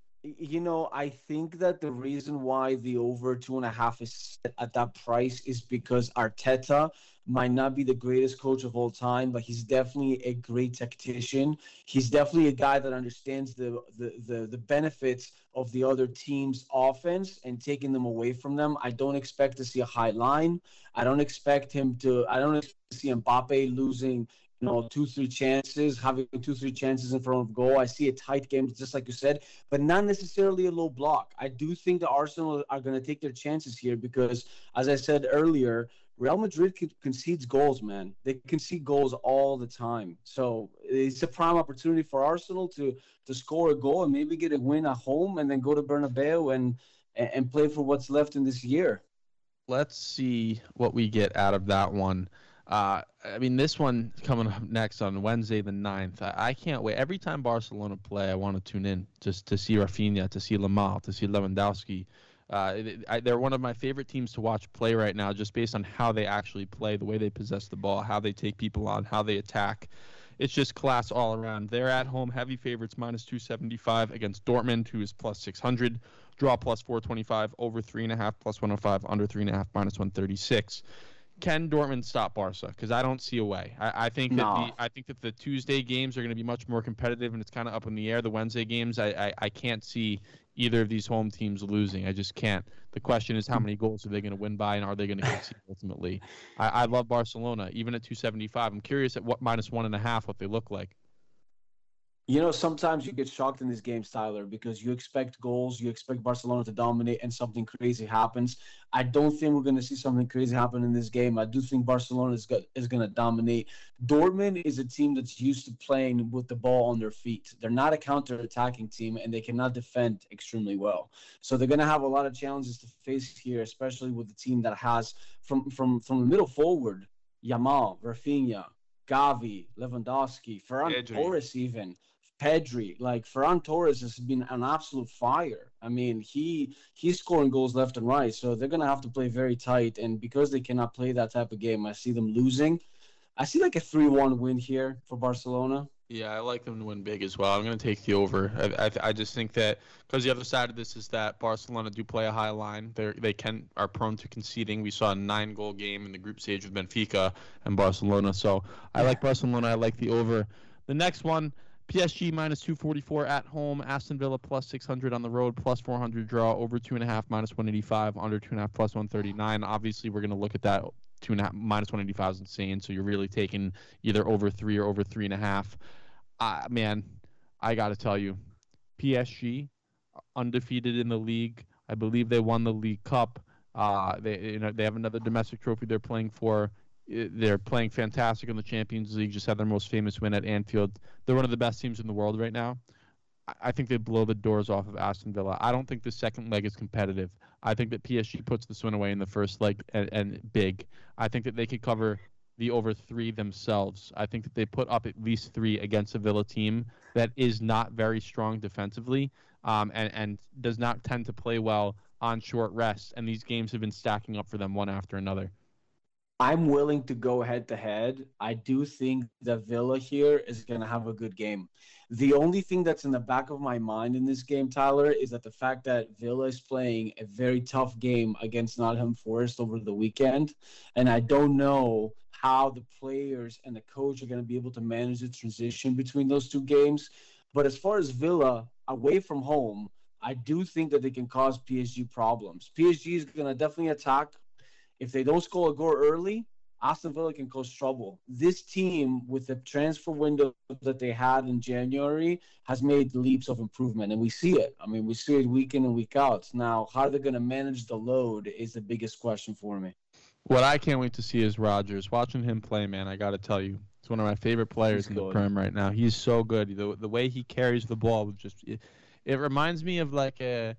S6: I think that the reason why the over 2.5 is set at that price is because Arteta might not be the greatest coach of all time, but he's definitely a great tactician. He's definitely a guy that understands the benefits of the other team's offense and taking them away from them. I don't expect to see a high line. I don't expect to see Mbappe losing 2-3 chances, having 2-3 chances in front of goal. I see a tight game, just like you said, but not necessarily a low block. I do think the Arsenal are going to take their chances here because, as I said earlier, Real Madrid concedes goals, man. They concede goals all the time. So it's a prime opportunity for Arsenal to score a goal and maybe get a win at home and then go to Bernabeu and play for what's left in this year.
S2: Let's see what we get out of that one. I mean, this one coming up next on Wednesday the 9th. I can't wait. Every time Barcelona play, I want to tune in just to see Rafinha, to see Lamar, to see Lewandowski. They're one of my favorite teams to watch play right now, just based on how they actually play, the way they possess the ball, how they take people on, how they attack. It's just class all around. They're at home, heavy favorites, minus 275 against Dortmund, who is plus 600. Draw plus 425, over 3.5, plus 105, under 3.5, minus 136. Can Dortmund stop Barca? Because I don't see a way. I think that the Tuesday games are going to be much more competitive, and it's kind of up in the air. The Wednesday games, I can't see either of these home teams losing. I just can't. The question is, how many goals are they going to win by, and are they going to concede ultimately? I love Barcelona, even at 275. I'm curious at what minus 1.5 what they look like.
S6: You know, sometimes you get shocked in these games, Tyler, because you expect goals, you expect Barcelona to dominate, and something crazy happens. I don't think we're going to see something crazy happen in this game. I do think Barcelona is going to dominate. Dortmund is a team that's used to playing with the ball on their feet. They're not a counter-attacking team, and they cannot defend extremely well. So they're going to have a lot of challenges to face here, especially with the team that has, from the middle forward, Yamal, Rafinha, Gavi, Lewandowski, Ferran Torres even. Pedri, like Ferran Torres has been an absolute fire. I mean, he's scoring goals left and right, so they're gonna have to play very tight. And because they cannot play that type of game, I see them losing. I see like a 3-1 win here for Barcelona.
S2: Yeah, I like them to win big as well. I'm going to take the over. I just think that because the other side of this is that Barcelona do play a high line. They are prone to conceding. We saw a 9-goal game in the group stage with Benfica and Barcelona. So I like Barcelona. I like the over. The next one, PSG minus 244 at home. Aston Villa plus 600 on the road, plus 400 draw, over 2.5 minus 185, under 2.5 plus 139. Obviously, we're going to look at that. 2.5 minus 185 is insane. So you're really taking either over 3 or over 3.5. Man, I got to tell you, PSG undefeated in the league. I believe they won the League Cup. They have another domestic trophy they're playing for. They're playing fantastic in the Champions League. Just had their most famous win at Anfield. They're one of the best teams in the world right now. I think they blow the doors off of Aston Villa. I don't think the second leg is competitive. I think that PSG puts this one away in the first leg and big. I think that they could cover the over 3 themselves. I think that they put up at least 3 against a Villa team that is not very strong defensively and does not tend to play well on short rests. And these games have been stacking up for them one after another.
S6: I'm willing to go head-to-head. I do think that Villa here is going to have a good game. The only thing that's in the back of my mind in this game, Tyler, is that the fact that Villa is playing a very tough game against Nottingham Forest over the weekend, and I don't know how the players and the coach are going to be able to manage the transition between those two games. But as far as Villa, away from home, I do think that they can cause PSG problems. PSG is going to definitely attack. If they don't score a goal early, Aston Villa can cause trouble. This team, with the transfer window that they had in January, has made leaps of improvement, and we see it. I mean, we see it week in and week out. Now, how they're going to manage the load is the biggest question for me.
S2: What I can't wait to see is Rodgers. Watching him play, man, I got to tell you, he's one of my favorite players in the Prem right now. He's so good. The way he carries the ball, it reminds me of like a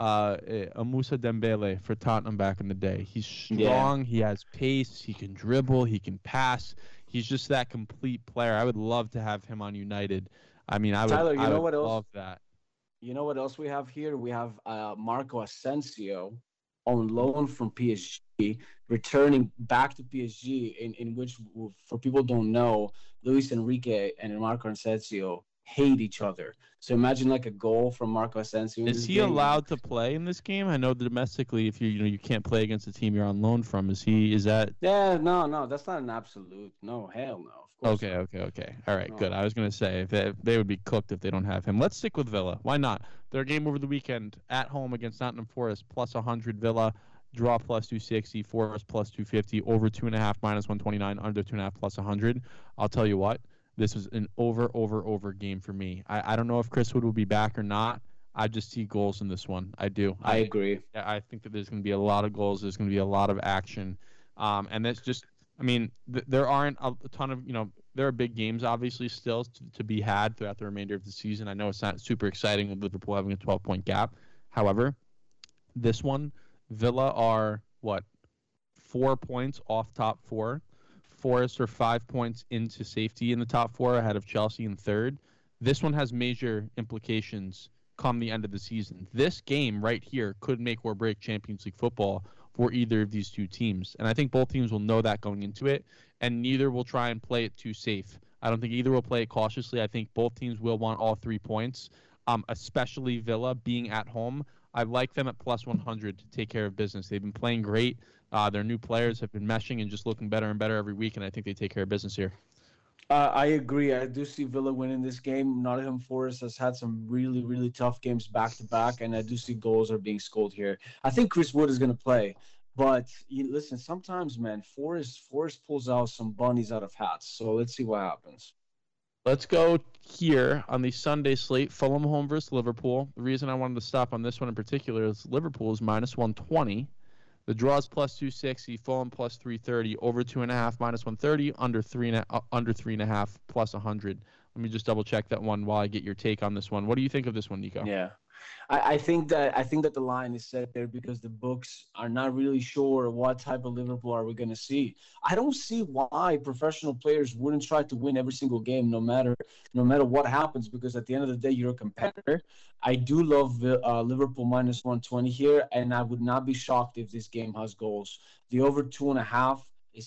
S2: Moussa Dembele for Tottenham back in the day. He's strong. Yeah. He has pace. He can dribble. He can pass. He's just that complete player. I would love to have him on United. I mean,
S6: Tyler,
S2: I would love that.
S6: You know what else we have here? We have Marco Asensio on loan from PSG, returning back to PSG, in which, for people who don't know, Luis Enrique and Marco Asensio hate each other. So imagine like a goal from Marco Asensio.
S2: Is he allowed to play in this game? I know domestically, if you can't play against the team you're on loan from. Is that?
S6: Yeah, no, that's not an absolute. No, hell no. Of course
S2: Okay. All right, good. I was gonna say they would be cooked if they don't have him. Let's stick with Villa. Why not? Their game over the weekend at home against Nottingham Forest, plus 100 Villa. Draw plus 260, Forest plus 250, over 2.5 minus 129, under 2.5 plus 100. I'll tell you what. This was an over game for me. I don't know if Chris Wood will be back or not. I just see goals in this one. I do.
S6: I agree.
S2: I think that there's going to be a lot of goals. There's going to be a lot of action. And that's just, I mean, there aren't a ton of, there are big games, obviously, still to be had throughout the remainder of the season. I know it's not super exciting with Liverpool having a 12-point gap. However, this one, Villa are, 4 points off top 4. Forest are 5 points into safety in the top 4 ahead of Chelsea in third. This one has major implications come the end of the season. This game right here could make or break Champions League football for either of these two teams. And I think both teams will know that going into it, and neither will try and play it too safe. I don't think either will play it cautiously. I think both teams will want all 3 points, especially Villa being at home. I like them at plus 100 to take care of business. They've been playing great. Their new players have been meshing and just looking better and better every week, and I think they take care of business here.
S6: I agree. I do see Villa winning this game. Nottingham Forest has had some really, really tough games back to back, and I do see goals are being scored here. I think Chris Wood is going to play, but listen, sometimes, man, Forest pulls out some bunnies out of hats. So let's see what happens.
S2: Let's go here on the Sunday slate. Fulham home versus Liverpool. The reason I wanted to stop on this one in particular is Liverpool is minus 120. The draw is plus 260, Fulham plus 330, over 2.5 minus 130, under 3.5 plus 100. Let me just double check that one while I get your take on this one. What do you think of this one, Nico?
S6: Yeah, I think that the line is set there because the books are not really sure what type of Liverpool are we going to see. I don't see why professional players wouldn't try to win every single game, no matter what happens, because at the end of the day, you're a competitor. I do love Liverpool minus 120 here, and I would not be shocked if this game has goals. The over 2.5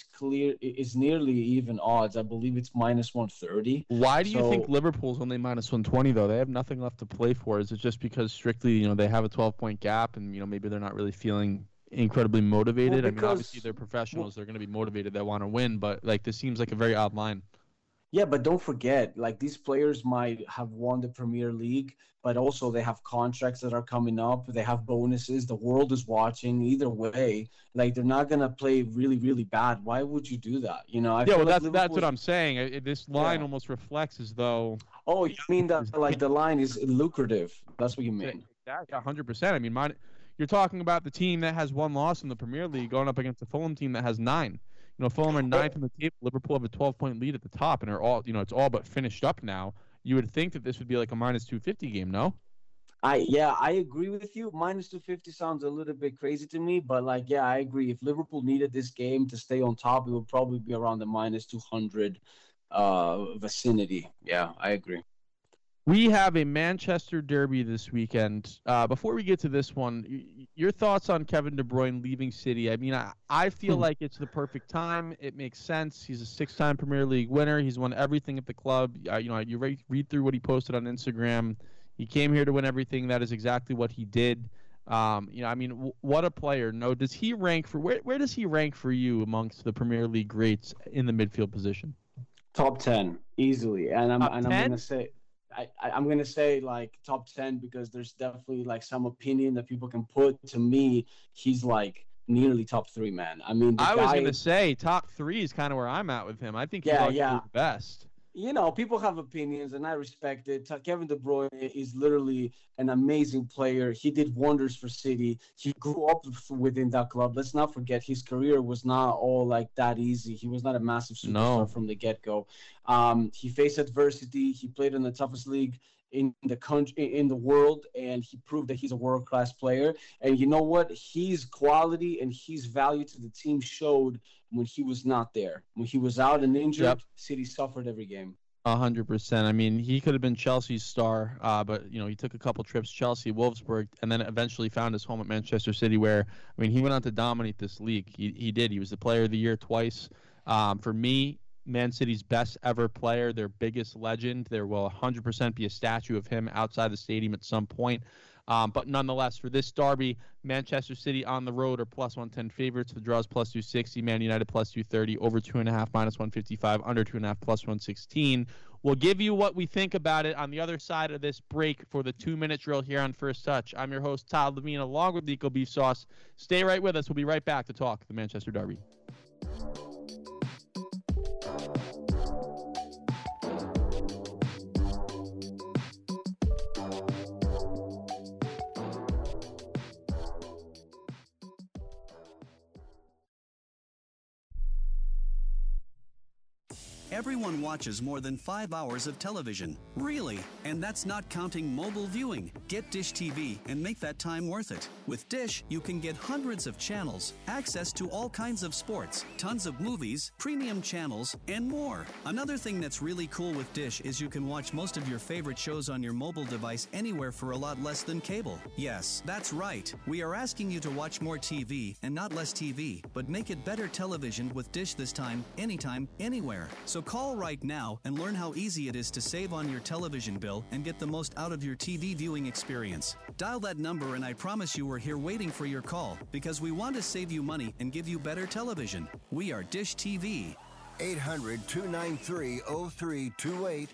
S6: is nearly even odds. I believe it's minus 130.
S2: Why do you think Liverpool's only minus 120 though? They have nothing left to play for. Is it just because strictly, they have a 12-point gap and maybe they're not really feeling incredibly motivated?
S6: Well,
S2: obviously they're professionals. They're going to be motivated. They want to win, but this seems like a very odd line.
S6: Yeah, but don't forget, these players might have won the Premier League, but also they have contracts that are coming up. They have bonuses. The world is watching. Either way, they're not gonna play really, really bad. Why would you do that?
S2: That's what I'm saying. This line almost reflects as though.
S6: Oh, you mean that the line is lucrative? That's what you mean?
S2: Yeah, 100%. I mean, you're talking about the team that has one loss in the Premier League going up against the Fulham team that has 9. Fulham are 9th in the table. Liverpool have a 12-point lead at the top, and are all, it's all but finished up now. You would think that this would be like a minus 250 game, no?
S6: I agree with you. Minus 250 sounds a little bit crazy to me, but I agree. If Liverpool needed this game to stay on top, it would probably be around the minus 200 vicinity. Yeah, I agree.
S2: We have a Manchester derby this weekend. Before we get to this one, your thoughts on Kevin De Bruyne leaving City? I mean, I feel like it's the perfect time. It makes sense. He's a 6-time Premier League winner. He's won everything at the club. You read through what he posted on Instagram. He came here to win everything. That is exactly what he did. What a player. No, does he rank for where does he rank for you amongst the Premier League greats in the midfield position?
S6: Top 10 easily, and I'm gonna say. I'm going to say top 10 because there's definitely some opinion that people can put. To me, he's nearly top 3, man. I mean,
S2: I was going to say top 3 is kind of where I'm at with him. I think he's the best.
S6: People have opinions, and I respect it. Kevin De Bruyne is literally an amazing player. He did wonders for City. He grew up within that club. Let's not forget his career was not all that easy. He was not a massive superstar from the get-go. He faced adversity. He played in the toughest league in the country, in the world, and he proved that he's a world-class player. And you know what? His quality and his value to the team showed when he was not there. When he was out and injured, City suffered every game.
S2: 100%. I mean, he could have been Chelsea's star, but he took a couple trips, Chelsea, Wolfsburg, and then eventually found his home at Manchester City, where he went on to dominate this league. He did. He was the Player of the Year twice. For me, Man City's best ever player, their biggest legend. There will 100% be a statue of him outside the stadium at some point. But nonetheless, for this derby, Manchester City on the road are plus 110 favorites. The draw is plus 260. Man United plus 230. Over 2.5 minus 155. Under 2.5 plus 116. We'll give you what we think about it on the other side of this break for the 2-minute drill here on First Touch. I'm your host, Todd Levine, along with Nico Beef Sauce. Stay right with us. We'll be right back to talk the Manchester Derby.
S10: Everyone watches more than 5 hours of television. Really? And that's not counting mobile viewing. Get Dish TV and make that time worth it. With Dish, you can get hundreds of channels, access to all kinds of sports, tons of movies, premium channels, and more. Another thing that's really cool with Dish is you can watch most of your favorite shows on your mobile device anywhere for a lot less than cable. Yes, that's right. We are asking you to watch more TV and not less TV, but make it better television with Dish this time, anytime, anywhere. So call right now and learn how easy it is to save on your television bill and get the most out of your TV viewing experience. Dial that number and I promise you we're here waiting for your call because we want to save you money and give you better television. We are Dish TV.
S5: 800-293-0328.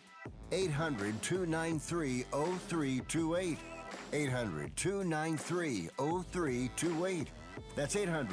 S5: 800-293-0328. 800-293-0328. That's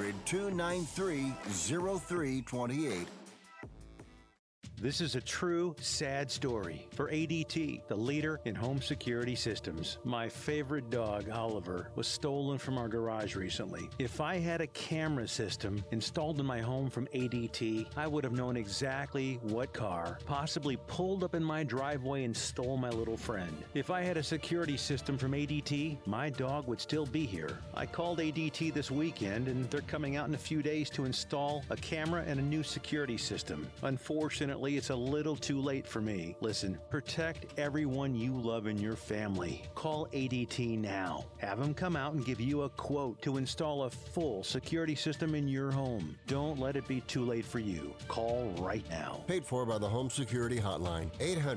S5: 800-293-0328.
S11: This is a true, sad story for ADT, the leader in home security systems. My favorite dog, Oliver, was stolen from our garage recently. If I had a camera system installed in my home from ADT, I would have known exactly what car possibly pulled up in my driveway and stole my little friend. If I had a security system from ADT, my dog would still be here. I called ADT this weekend, and they're coming out in a few days to install a camera and a new security system. Unfortunately, it's a little too late for me. Listen, protect everyone you love in your family. Call ADT now. Have them come out and give you a quote to install a full security system in your home. Don't let it be too late for you. Call right now.
S5: Paid for by the Home Security Hotline.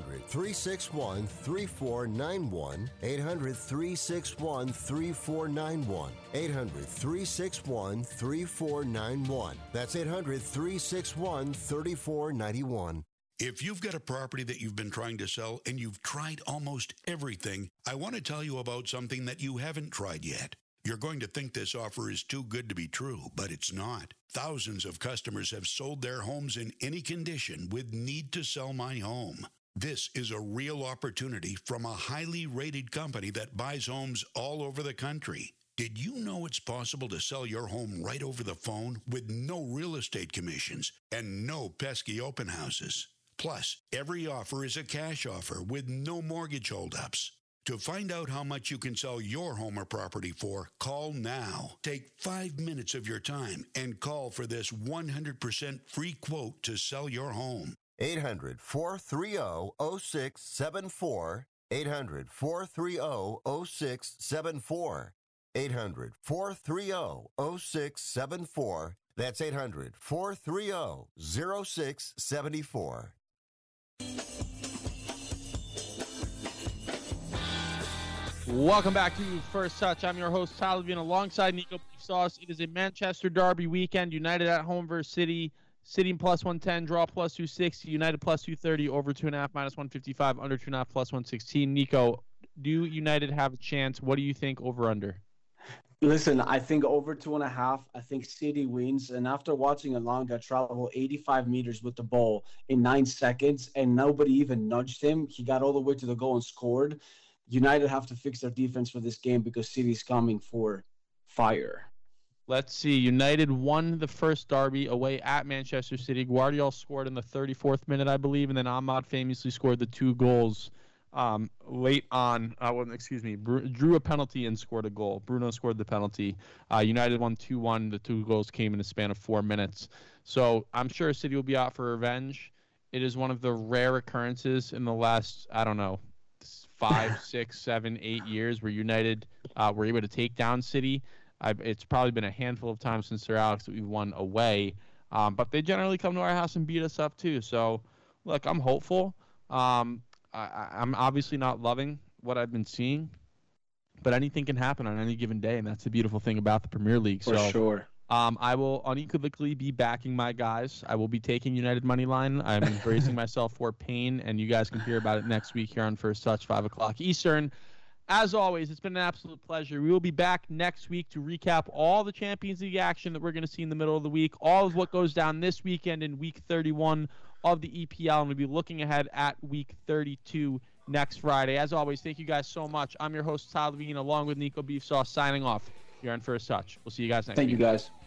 S5: 800-361-3491. 800-361-3491. 800-361-3491. That's 800-361-3491.
S12: If you've got a property that you've been trying to sell and you've tried almost everything, I want to tell you about something that you haven't tried yet. You're going to think this offer is too good to be true, but it's not. Thousands of customers have sold their homes in any condition with Need to Sell My Home. This is a real opportunity from a highly rated company that buys homes all over the country. Did you know it's possible to sell your home right over the phone with no real estate commissions and no pesky open houses? Plus, every offer is a cash offer with no mortgage holdups. To find out how much you can sell your home or property for, call now. Take 5 minutes of your time and call for this 100% free quote to sell your home.
S5: 800-430-0674. 800-430-0674. 800-430-0674. That's 800-430-0674.
S2: Welcome back to First Touch. I'm your host, Tyler Levine, alongside Nico Sauce. It is a Manchester Derby weekend. United at home versus City. City plus 110, draw plus 260, United plus 230, over 2.5, minus 155, under 2.5, plus 116. Nico, do United have a chance? What do you think over-under?
S6: Listen, I think over 2.5. I think City wins. And after watching Elanga travel 85 meters with the ball in 9 seconds and nobody even nudged him, he got all the way to the goal and scored. United have to fix their defense for this game because City's coming for fire.
S2: Let's see. United won the first derby away at Manchester City. Guardiola scored in the 34th minute, I believe, and then Ahmad famously scored the 2 goals late on. Drew a penalty and scored a goal. Bruno scored the penalty. United won 2-1. The 2 goals came in a span of 4 minutes. So I'm sure City will be out for revenge. It is one of the rare occurrences in the last, 5, 6, 7, 8 years where United were able to take down City. It's probably been a handful of times since Sir Alex that we've won away. But they generally come to our house and beat us up too. So, look, I'm hopeful. I'm obviously not loving what I've been seeing, but anything can happen on any given day, and that's the beautiful thing about the Premier League.
S6: For sure.
S2: I will unequivocally be backing my guys. I will be taking United money line. I'm embracing myself for pain, and you guys can hear about it next week here on First Touch, 5 o'clock Eastern. As always, it's been an absolute pleasure. We will be back next week to recap all the Champions League action that we're going to see in the middle of the week, all of what goes down this weekend in Week 31 of the EPL, and we'll be looking ahead at Week 32 next Friday. As always, thank you guys so much. I'm your host, Tyler Levine, along with Nico Beef Sauce, signing off here on First Touch. We'll see you guys next week.
S6: Thank you, guys.